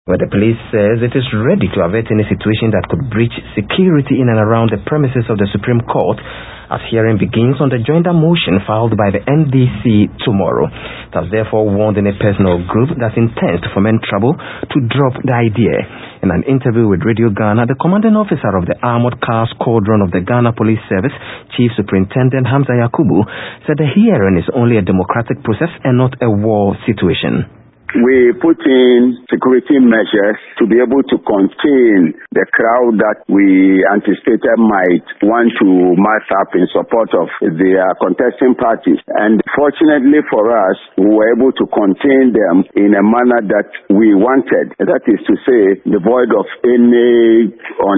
But the police says it is ready to avert any situation that could breach security in and around the premises of the Supreme Court as hearing begins on the joinder motion filed by the NDC tomorrow. It has therefore warned any person or group that intends to foment trouble to drop the idea. In an interview with Radio Ghana, the commanding officer of the Armored Car Squadron of the Ghana Police Service, Chief Superintendent Hamza Yakubu, said the hearing is only a democratic process and not a war situation. We put in security measures to be able to contain the crowd that we anticipated might want to mass up in support of their contesting parties. And fortunately for us, we were able to contain them in a manner that we wanted. That is to say, devoid of any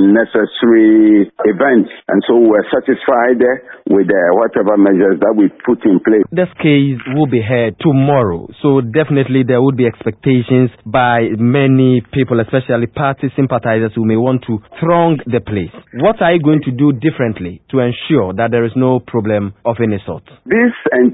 unnecessary events. And so we're satisfied with whatever measures that we put in place. This case will be heard tomorrow, so definitely there would be expectations by many people, especially party sympathizers who may want to throng the place. What are you going to do differently to ensure that there is no problem of any sort? This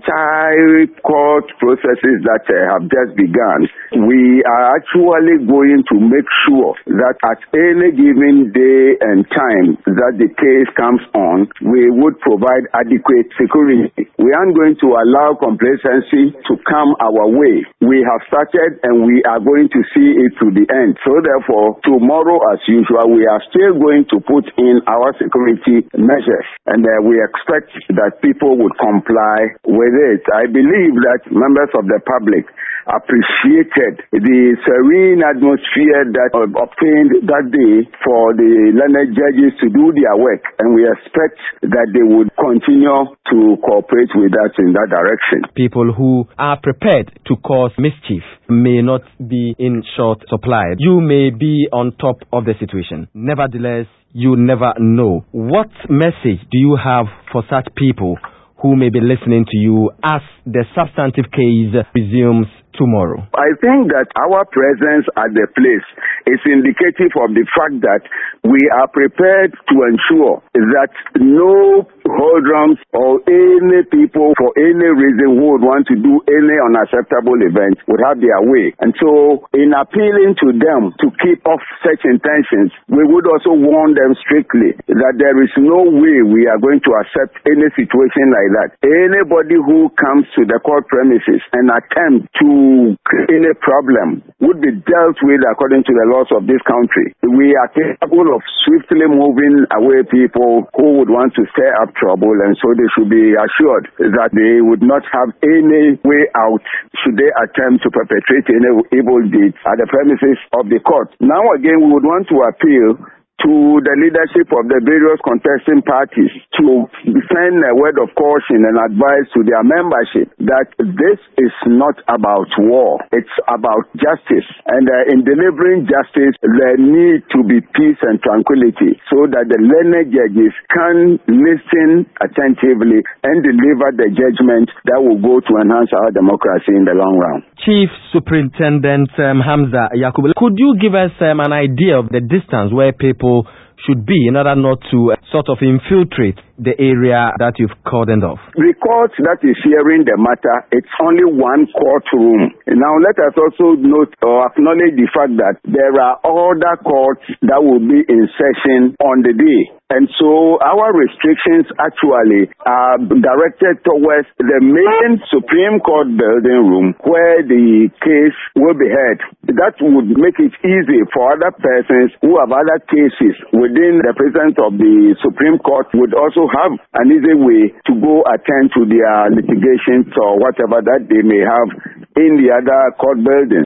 entire court processes that have just begun, we are actually going to make sure that at any given day and time that the case comes on, we would provide adequate security. We aren't going to allow complacency to come our way. We have started and we are going to see it to the end. So therefore, tomorrow as usual, we are still going to put in our security measures, and we expect that people would comply with it. I believe that members of the public appreciated the serene atmosphere that was obtained that day for the learned judges to do their work, and we expect that they would continue to cooperate with us in that direction. People who are prepared to cause mischief may not be in short supply. You may be on top of the situation. Nevertheless, you never know. What message do you have for such people who may be listening to you as the substantive case resumes tomorrow? I think that our presence at the place is indicative of the fact that we are prepared to ensure that no hoodlums or any people for any reason who would want to do any unacceptable event would have their way. And so in appealing to them to keep off such intentions, we would also warn them strictly that there is no way we are going to accept any situation like that. Anybody who comes to the court premises and attempt to create any problem would be dealt with according to the laws of this country. We are capable of swiftly moving away people who would want to stir up trouble, and so they should be assured that they would not have any way out should they attempt to perpetrate any evil deeds at the premises of the court. Now again, we would want to appeal to the leadership of the various contesting parties to send a word of caution and advice to their membership that this is not about war, it's about justice. And in delivering justice, there need to be peace and tranquility so that the learned judges can listen attentively and deliver the judgment that will go to enhance our democracy in the long run. Chief Superintendent Hamza Yakubu, could you give us an idea of the distance where people should be in order not to sort of infiltrate the area that you've cordoned off? The court that is hearing the matter, it's only one courtroom. Now let us also note or acknowledge the fact that there are other courts that will be in session on the day. And so our restrictions actually are directed towards the main Supreme Court building room where the case will be heard. That would make it easy for other persons who have other cases within the presence of the Supreme Court would also have an easy way to go attend to their litigations or whatever that they may have in the other court buildings.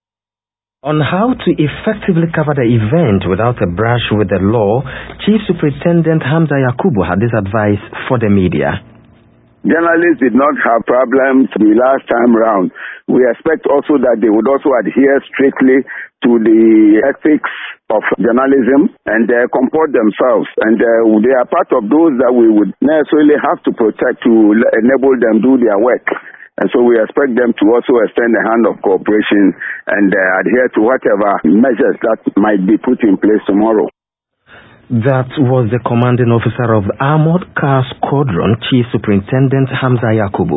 On how to effectively cover the event without a brush with the law, Chief Superintendent Hamza Yakubu had this advice for the media. Journalists did not have problems the last time round. We expect also that they would also adhere strictly to the ethics of journalism and comport themselves. And they are part of those that we would necessarily have to protect to enable them do their work. And so we expect them to also extend a hand of cooperation and adhere to whatever measures that might be put in place tomorrow. That was the commanding officer of the Armored Car Squadron, Chief Superintendent Hamza Yakubu.